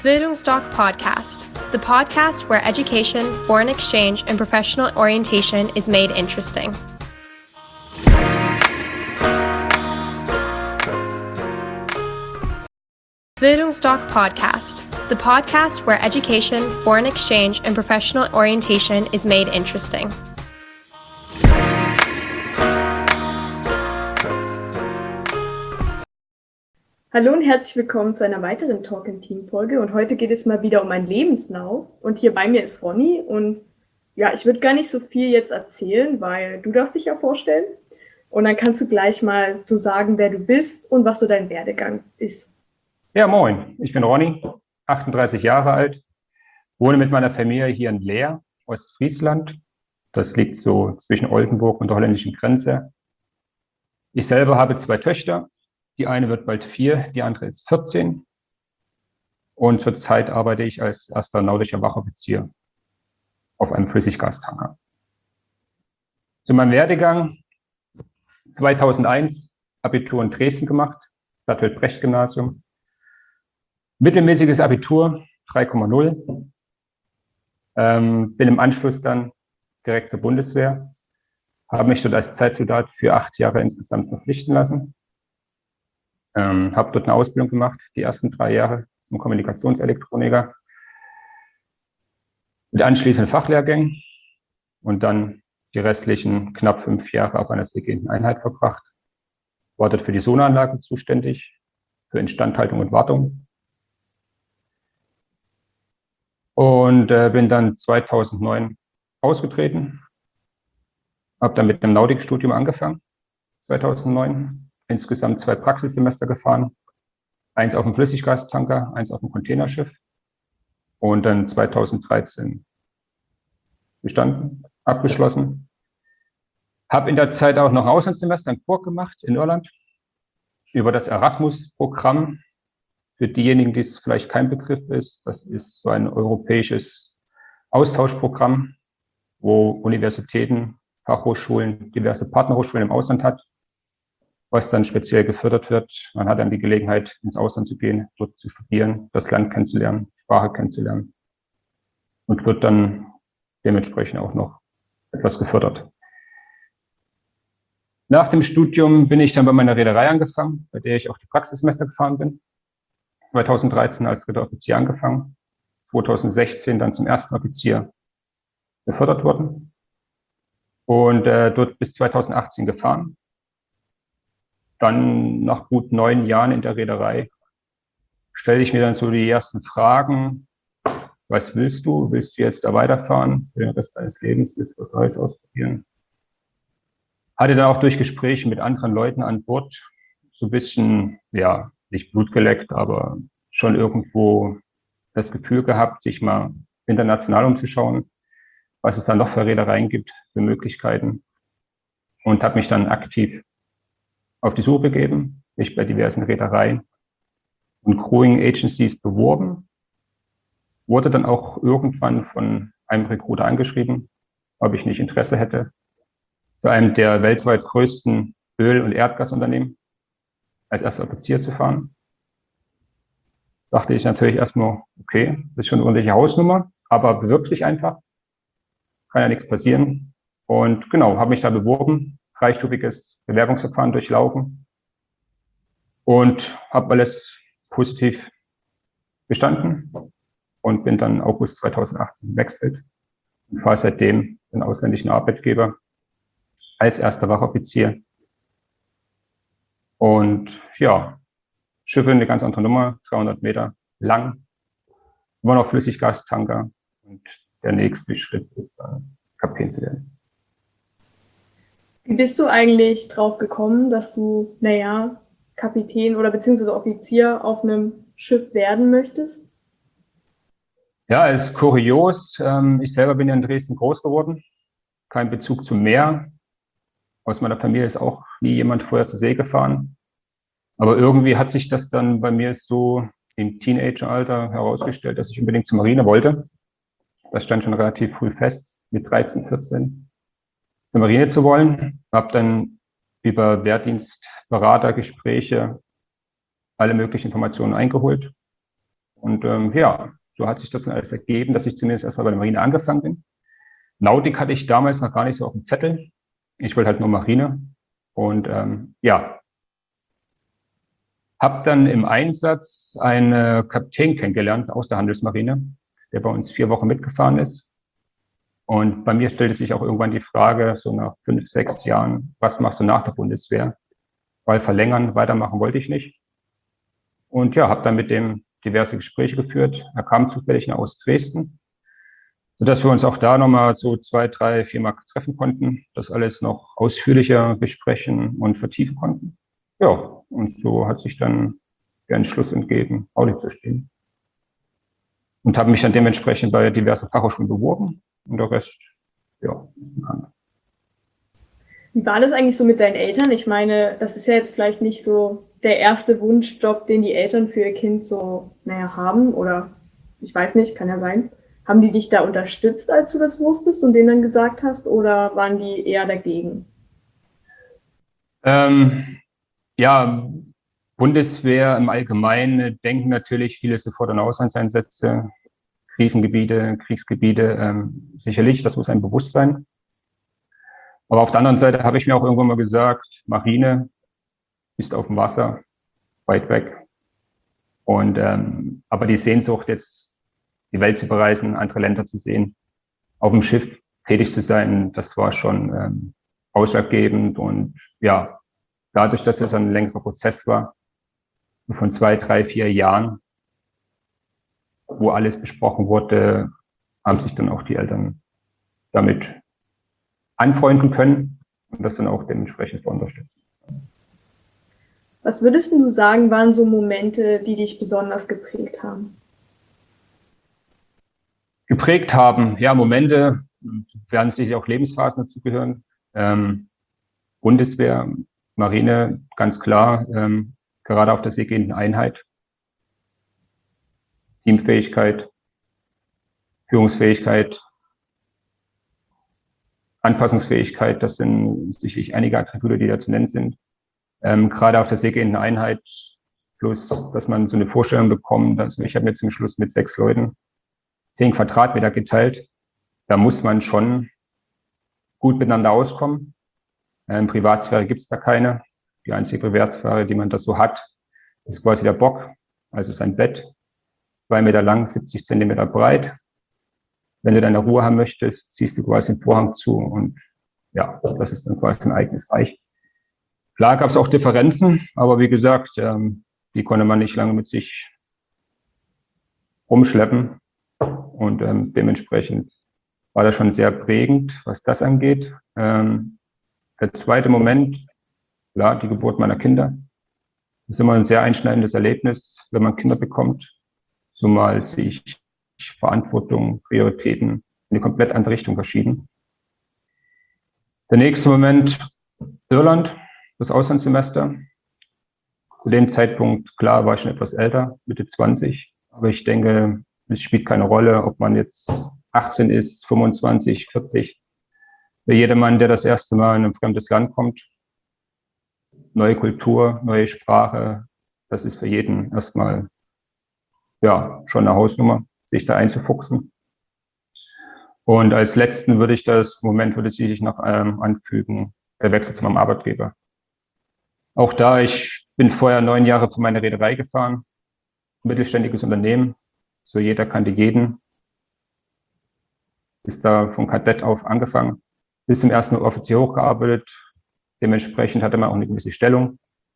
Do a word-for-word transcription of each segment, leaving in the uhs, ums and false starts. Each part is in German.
Bildungsdoc Podcast, the podcast where education, foreign exchange, and professional orientation is made interesting. Bildungsdoc Podcast, the podcast where education, foreign exchange, and professional orientation is made interesting. Hallo und herzlich willkommen zu einer weiteren Talk im Team Folge, und heute geht es mal wieder um einen Lebenslauf, und hier bei mir ist Ronny, und ja, ich würde gar nicht so viel jetzt erzählen, weil du darfst dich ja vorstellen, und dann kannst du gleich mal so sagen, wer du bist und was so dein Werdegang ist. Ja, moin, ich bin Ronny, achtunddreißig Jahre alt, wohne mit meiner Familie hier in Leer, Ostfriesland. Das liegt so zwischen Oldenburg und der holländischen Grenze. Ich selber habe zwei Töchter. Die eine wird bald vier, die andere ist vierzehn. Und zurzeit arbeite ich als astronautischer Wachoffizier auf einem Flüssiggastanker. Zu meinem Werdegang: zweitausendeins Abitur in Dresden gemacht, Bertolt-Brecht-Gymnasium. Mittelmäßiges Abitur, drei Komma null. Ähm, bin im Anschluss dann direkt zur Bundeswehr, habe mich dort als Zeitsoldat für acht Jahre insgesamt verpflichten lassen. Ähm, habe dort eine Ausbildung gemacht, die ersten drei Jahre zum Kommunikationselektroniker, mit anschließenden Fachlehrgängen und dann die restlichen knapp fünf Jahre auf einer seegebenden Einheit verbracht. War dort für die Sonaranlage zuständig, für Instandhaltung und Wartung. Und äh, bin dann zweitausendneun ausgetreten, habe dann mit einem Nautikstudium angefangen, zweitausendneun. Insgesamt zwei Praxissemester gefahren, eins auf dem Flüssiggastanker, eins auf dem Containerschiff, und dann zweitausenddreizehn bestanden, abgeschlossen. Habe in der Zeit auch noch ein Auslandssemester in Cork gemacht, in Irland, über das Erasmus-Programm. Für diejenigen, die es vielleicht kein Begriff ist, das ist so ein europäisches Austauschprogramm, wo Universitäten, Fachhochschulen, diverse Partnerhochschulen im Ausland hat, was dann speziell gefördert wird. Man hat dann die Gelegenheit, ins Ausland zu gehen, dort zu studieren, das Land kennenzulernen, Sprache kennenzulernen, und wird dann dementsprechend auch noch etwas gefördert. Nach dem Studium bin ich dann bei meiner Reederei angefangen, bei der ich auch die Praxissemester gefahren bin. zweitausenddreizehn als dritter Offizier angefangen, zweitausendsechzehn dann zum ersten Offizier befördert worden und äh, dort bis zweitausendachtzehn gefahren. Dann nach gut neun Jahren in der Reederei stelle ich mir dann so die ersten Fragen: Was willst du? Willst du jetzt da weiterfahren für den Rest deines Lebens? Willst du was Neues ausprobieren? Hatte dann auch durch Gespräche mit anderen Leuten an Bord so ein bisschen, ja, nicht Blut geleckt, aber schon irgendwo das Gefühl gehabt, sich mal international umzuschauen, was es dann noch für Reedereien gibt, für Möglichkeiten, und habe mich dann aktiv auf die Suche begeben, mich bei diversen Reedereien und Crewing Agencies beworben, wurde dann auch irgendwann von einem Recruiter angeschrieben, ob ich nicht Interesse hätte, zu einem der weltweit größten Öl- und Erdgasunternehmen als erster Offizier zu fahren. Dachte ich natürlich erstmal, okay, das ist schon eine ordentliche Hausnummer, aber bewirb sich einfach, kann ja nichts passieren. Und genau, habe mich da beworben, dreistufiges Bewerbungsverfahren durchlaufen und habe alles positiv bestanden und bin dann August zweitausendachtzehn gewechselt und fahre seitdem den ausländischen Arbeitgeber als erster Wachoffizier. Und ja, Schiffe eine ganz andere Nummer, dreihundert Meter lang, immer noch Flüssiggastanker, und der nächste Schritt ist dann, Kapitän zu werden. Wie bist du eigentlich drauf gekommen, dass du, naja, Kapitän oder beziehungsweise Offizier auf einem Schiff werden möchtest? Ja, es ist kurios. Ich selber bin ja in Dresden groß geworden, kein Bezug zum Meer. Aus meiner Familie ist auch nie jemand vorher zur See gefahren. Aber irgendwie hat sich das dann bei mir so im Teenageralter herausgestellt, dass ich unbedingt zur Marine wollte. Das stand schon relativ früh fest, mit dreizehn, vierzehn, zur Marine zu wollen. Habe dann über Wehrdienstberatergespräche alle möglichen Informationen eingeholt Und ähm, ja, so hat sich das dann alles ergeben, dass ich zumindest erstmal bei der Marine angefangen bin. Nautik hatte ich damals noch gar nicht so auf dem Zettel. Ich wollte halt nur Marine. Und ähm, ja, habe dann im Einsatz einen Kapitän kennengelernt aus der Handelsmarine, der bei uns vier Wochen mitgefahren ist. Und bei mir stellte sich auch irgendwann die Frage, so nach fünf, sechs Jahren, was machst du nach der Bundeswehr? Weil verlängern, weitermachen wollte ich nicht. Und ja, habe dann mit dem diverse Gespräche geführt. Er kam zufällig nach aus Dresden, sodass wir uns auch da nochmal so zwei, drei, vier Mal treffen konnten, das alles noch ausführlicher besprechen und vertiefen konnten. Ja, und so hat sich dann der Entschluss entgeben, Audit zu stehen. Und habe mich dann dementsprechend bei diversen Fachhochschulen beworben und der Rest, ja, ist bekannt. Wie war das eigentlich so mit deinen Eltern? Ich meine, das ist ja jetzt vielleicht nicht so der erste Wunschjob, den die Eltern für ihr Kind so, naja, haben oder ich weiß nicht, kann ja sein. Haben die dich da unterstützt, als du das wusstest und denen dann gesagt hast, oder waren die eher dagegen? Ähm, ja, Bundeswehr im Allgemeinen denken natürlich viele sofort an Auslandseinsätze, Krisengebiete, Kriegsgebiete, ähm, sicherlich, das muss einem bewusst sein. Aber auf der anderen Seite habe ich mir auch irgendwann mal gesagt, Marine ist auf dem Wasser, weit weg. Und ähm, aber die Sehnsucht, jetzt die Welt zu bereisen, andere Länder zu sehen, auf dem Schiff tätig zu sein, das war schon ähm, ausschlaggebend. Und ja, dadurch, dass es ein längerer Prozess war, von zwei, drei, vier Jahren, wo alles besprochen wurde, haben sich dann auch die Eltern damit anfreunden können und das dann auch dementsprechend unterstützen. Was würdest du sagen, waren so Momente, die dich besonders geprägt haben? Geprägt haben, ja, Momente, werden sicher auch Lebensphasen dazugehören. Ähm, Bundeswehr, Marine, ganz klar, ähm, gerade auf der seegehenden Einheit. Teamfähigkeit, Führungsfähigkeit, Anpassungsfähigkeit, das sind sicherlich einige Attribute, die da zu nennen sind. Ähm, gerade auf der seegehenden Einheit, plus, dass man so eine Vorstellung bekommt, also ich habe mir zum Schluss mit sechs Leuten zehn Quadratmeter geteilt. Da muss man schon gut miteinander auskommen. Ähm, Privatsphäre gibt es da keine. Die einzige Privatsphäre, die man das so hat, ist quasi der Bock, also sein Bett, zwei Meter lang, siebzig Zentimeter breit. Wenn du deine Ruhe haben möchtest, ziehst du quasi den Vorhang zu und ja, das ist dann quasi ein eigenes Reich. Klar gab es auch Differenzen, aber wie gesagt, ähm, die konnte man nicht lange mit sich rumschleppen und ähm, dementsprechend war das schon sehr prägend, was das angeht. Ähm, der zweite Moment, klar, die Geburt meiner Kinder. Das ist immer ein sehr einschneidendes Erlebnis, wenn man Kinder bekommt, zumal sich Verantwortung, Prioritäten in eine komplett andere Richtung verschieben. Der nächste Moment, Irland, das Auslandssemester. Zu dem Zeitpunkt, klar, war ich schon etwas älter, Mitte zwanzig, aber ich denke, es spielt keine Rolle, ob man jetzt achtzehn ist, fünfundzwanzig, vierzig. Für jedermann, der das erste Mal in ein fremdes Land kommt, neue Kultur, neue Sprache, das ist für jeden erstmal ja schon eine Hausnummer, sich da einzufuchsen. Und als letzten würde ich das Moment, würde ich sich noch ähm, anfügen, der Wechsel zu meinem Arbeitgeber. Auch da, ich bin vorher neun Jahre für meine Reederei gefahren, mittelständiges Unternehmen, so jeder kannte jeden. Ist da von Kadett auf angefangen, bis zum ersten Offizier hochgearbeitet. Dementsprechend hatte man auch eine gewisse Stellung.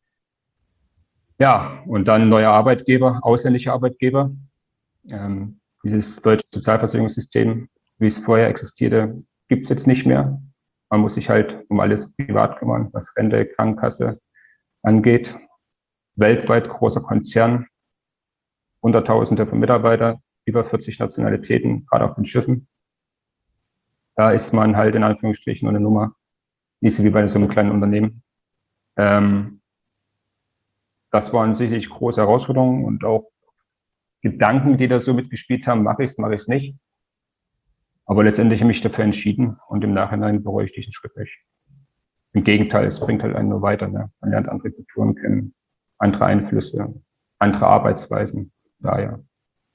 Ja, und dann neuer Arbeitgeber, ausländischer Arbeitgeber. Ähm, dieses deutsche Sozialversicherungssystem, wie es vorher existierte, gibt es jetzt nicht mehr. Man muss sich halt um alles privat kümmern, was Rente, Krankenkasse angeht. Weltweit großer Konzern, Hunderttausende von Mitarbeitern, über vierzig Nationalitäten, gerade auf den Schiffen. Da ist man halt in Anführungsstrichen nur eine Nummer, nicht so wie bei so einem kleinen Unternehmen. Ähm, das waren sicherlich große Herausforderungen und auch Gedanken, die da so mitgespielt haben, mache ich es, mache ich es nicht. Aber letztendlich habe ich mich dafür entschieden und im Nachhinein bereue ich diesen Schritt nicht. Im Gegenteil, es bringt halt einen nur weiter. Ne? Man lernt andere Kulturen kennen, andere Einflüsse, andere Arbeitsweisen. Daher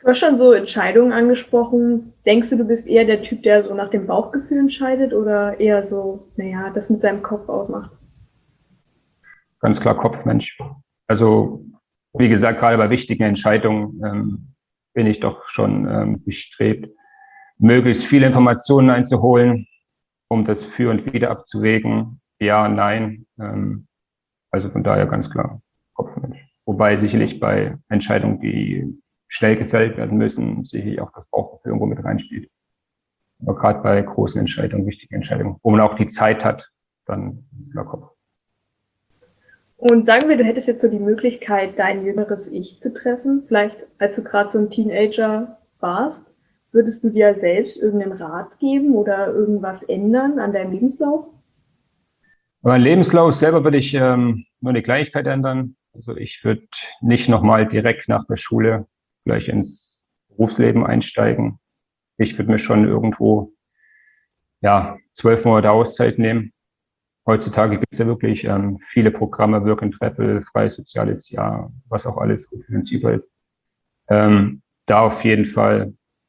Du hast schon so Entscheidungen angesprochen. Denkst du, du bist eher der Typ, der so nach dem Bauchgefühl entscheidet oder eher so, naja, das mit seinem Kopf ausmacht? Ganz klar Kopfmensch. Also, wie gesagt, gerade bei wichtigen Entscheidungen ähm, bin ich doch schon ähm, bestrebt, möglichst viele Informationen einzuholen, um das Für und Wider abzuwägen. Ja, nein. Ähm, also von daher ganz klar Kopfmensch. Wobei sicherlich bei Entscheidungen, die schnell gefällt werden müssen, sicherlich auch das Bauchgefühl irgendwo mit reinspielt. Aber gerade bei großen Entscheidungen, wichtigen Entscheidungen, wo man auch die Zeit hat, dann ist klar Kopf. Und sagen wir, du hättest jetzt so die Möglichkeit, dein jüngeres Ich zu treffen, vielleicht als du gerade so ein Teenager warst, würdest du dir selbst irgendeinen Rat geben oder irgendwas ändern an deinem Lebenslauf? Mein Lebenslauf selber würde ich ähm, nur eine Kleinigkeit ändern. Also ich würde nicht nochmal direkt nach der Schule gleich ins Berufsleben einsteigen. Ich würde mir schon irgendwo ja zwölf Monate Auszeit nehmen. Heutzutage gibt es ja wirklich ähm, viele Programme, Work and Travel, freies soziales Jahr, was auch alles gut finanzierbar ist. Ähm, da auf jeden Fall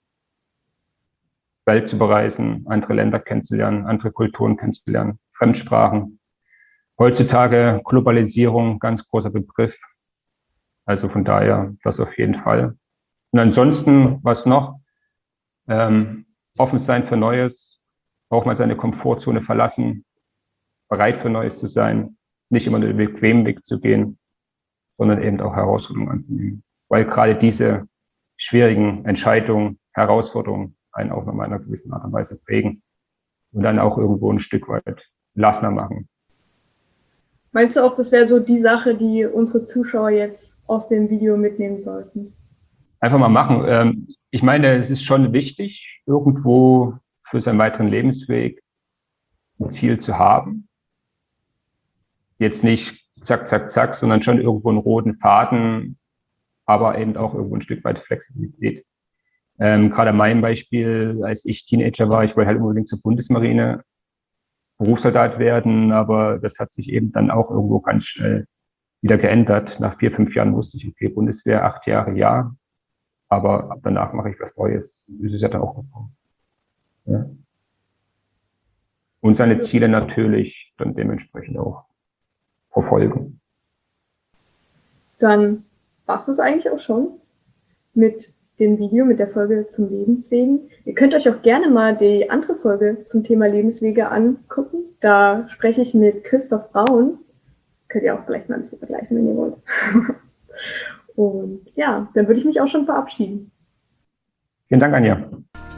Welt zu bereisen, andere Länder kennenzulernen, andere Kulturen kennenzulernen, Fremdsprachen. Heutzutage Globalisierung, ganz großer Begriff. Also von daher das auf jeden Fall. Und ansonsten, was noch? Ähm, offen sein für Neues, auch mal seine Komfortzone verlassen, bereit für Neues zu sein, nicht immer nur den bequemen Weg zu gehen, sondern eben auch Herausforderungen anzunehmen. Weil gerade diese schwierigen Entscheidungen, Herausforderungen einen auch noch mal in einer gewissen Art und Weise prägen und dann auch irgendwo ein Stück weit gelassener machen. Meinst du auch, das wäre so die Sache, die unsere Zuschauer jetzt aus dem Video mitnehmen sollten? Einfach mal machen. Ich meine, es ist schon wichtig, irgendwo für seinen weiteren Lebensweg ein Ziel zu haben. Jetzt nicht zack, zack, zack, sondern schon irgendwo einen roten Faden, aber eben auch irgendwo ein Stück weit Flexibilität. Ähm, gerade mein Beispiel, als ich Teenager war, ich wollte halt unbedingt zur Bundesmarine Berufssoldat werden, aber das hat sich eben dann auch irgendwo ganz schnell wieder geändert. Nach vier, fünf Jahren wusste ich, okay, Bundeswehr, acht Jahre, ja, aber ab danach mache ich was Neues. Das ist ja dann auch gekommen. Ja. Und seine Ziele natürlich dann dementsprechend auch verfolgen. Dann war es das eigentlich auch schon mit dem Video, mit der Folge zum Lebenswegen. Ihr könnt euch auch gerne mal die andere Folge zum Thema Lebenswege angucken. Da spreche ich mit Christoph Braun. Könnt ihr auch vielleicht mal ein bisschen vergleichen, wenn ihr wollt. Und ja, dann würde ich mich auch schon verabschieden. Vielen Dank, Anja.